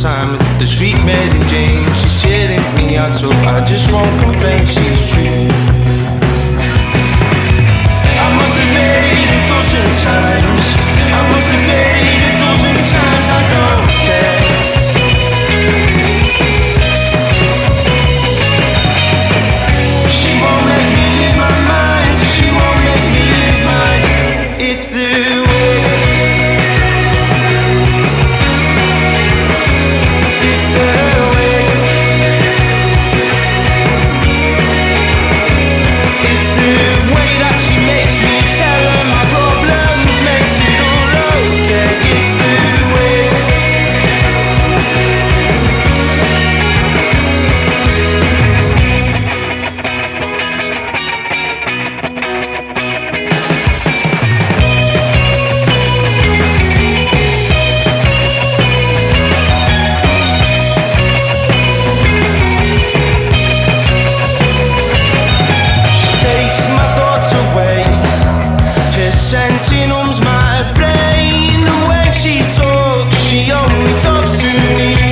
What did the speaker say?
time with the sweet Mary Jane. She's cheering me out, so I just won't complain. She's true. I must have varied a dozen times. I must have varied a dozen times. I don't care. She won't make me lose my mind. She won't make me lose mine. It's the way. It's the way. It's the way that she makes me tell her my problems, makes it all okay. It's the way. She takes my thoughts away. Her scent numbs my brain. And when she talks, she only talks to me.